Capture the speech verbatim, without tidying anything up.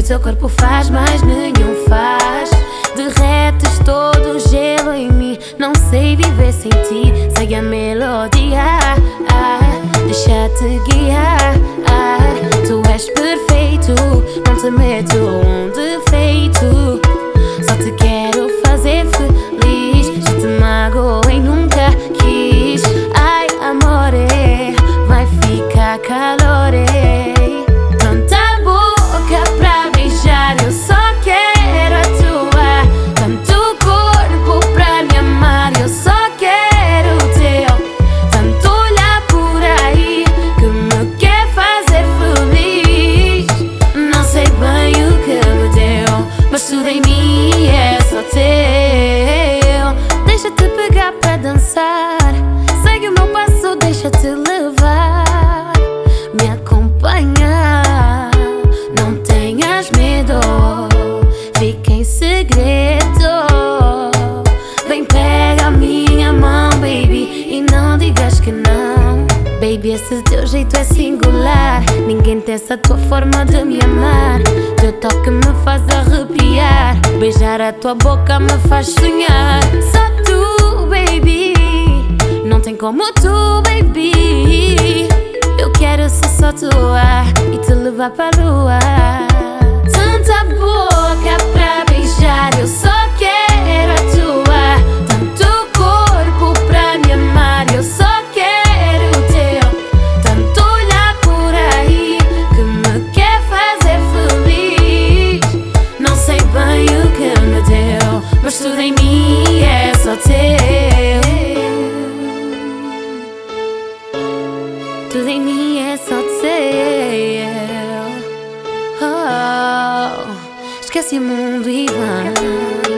teu corpo faz, mas nenhum faz. Derretes todo o gelo em mim. Não sei viver sem ti. Segue a melodia, ah, deixa-te guiar, ah, tu és perfeito, não te meto um defeito. Só te quero fazer feliz. Já te magoei, nunca quis. Ai, amore, vai ficar calore. Tanta boca pra beijar, eu só quero a tua. Tanto corpo pra me amar, eu só quero o teu. Tanto olhar por aí que me quer fazer feliz. Não sei bem o que me deu, mas tudo em mim é só teu. Deixa-te pegar pra dançar, segue o meu passo, deixa-te levar. Me acompanha, não tenhas medo, fica em segredo. Vem, pega a minha mão, baby, e não digas que não. Baby, esse teu jeito é singular, ninguém tem essa tua forma de me amar. Teu toque me faz arrepiar, beijar a tua boca me faz sonhar. Só tu, baby, não tem como tu, baby. Eu quero ser só tua e te levar pra lua. Tanta boca pra beijar, eu só quero a tua. Tanto corpo pra me amar, eu só quero o teu. Tanto olhar por aí que me quer fazer feliz. Não sei bem o que me deu, mas tudo em mim é só teu. Tudo em mim é só teu. Oh, esquece o mundo e vai.